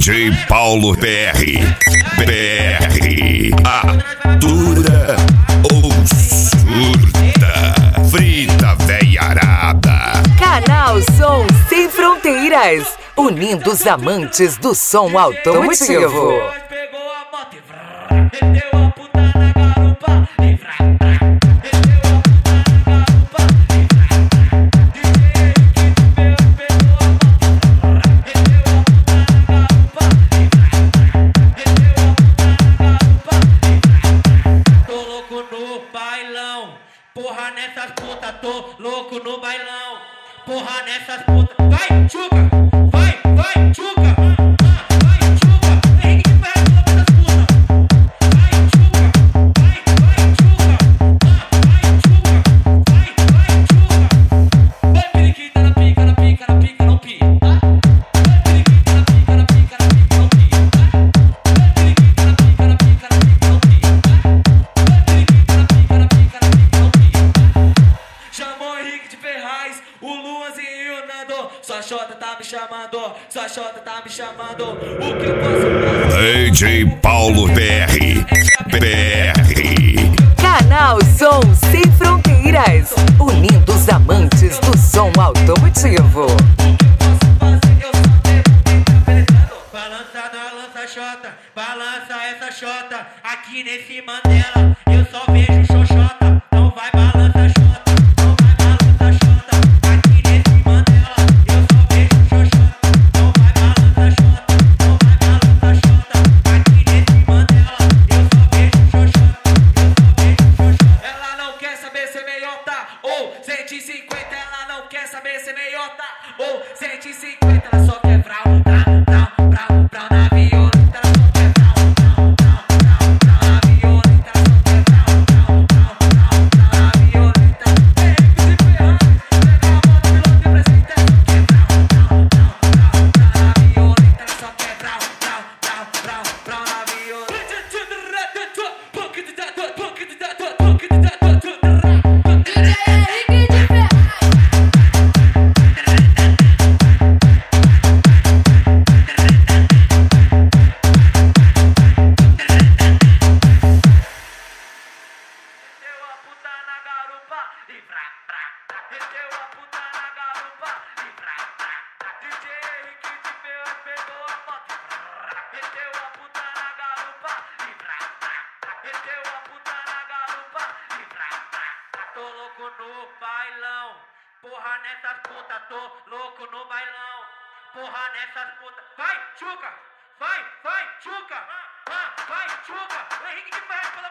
DJ Paulo PR. Atura ou surta? Frita veiarada. Canal Som Sem Fronteiras, unindo os amantes do som automotivo. Pegou a moto e meteu a puta na garupa e porra nessas putas, tô louco no bailão. Porra nessas putas, vai tchuca, vai tchuca, vai tchuca, Henrique de Ferraz nessas putas. Vai tchuca, vai tchuca, vai tchuca. Vai periquita na pica, não pia. Vai periquita na pica, não pia. Vai periquita na pica, não pia. Chamou Henrique de Ferraz, o Luanzinho e o Nando. Sua Xota tá me chamando, sua Xota tá me chamando. O que eu posso fazer? DJ Paulo PR. Canal Som Sem Fronteiras, unindo os amantes do som automotivo. Balança Xota, balança essa Xota. Aqui nesse Mandela eu só vejo xoxota. Não vai balança Xota. Ou 150, ela não quer saber se é meiota. Ou 150, ela só quer brau na violenta. Ela só quer brau na violenta. Ela só quer brau na violenta. Henrique de Ferraz, pega a moto, piloto e presente. Ela só quer brau na violenta. Ela só quer brau na violenta. Meteu a puta na garupa e vrá. DJ Henrique de Ferraz pegou a moto e meteu a puta na garupa e vrá. Meteu a puta na garupa e vrá. Tô louco no bailão. Porra nessas putas, tô louco no bailão. Porra nessas putas. Vai, tchuca! Vai, tchuca! Vai, tchuca! Henrique de Ferraz pela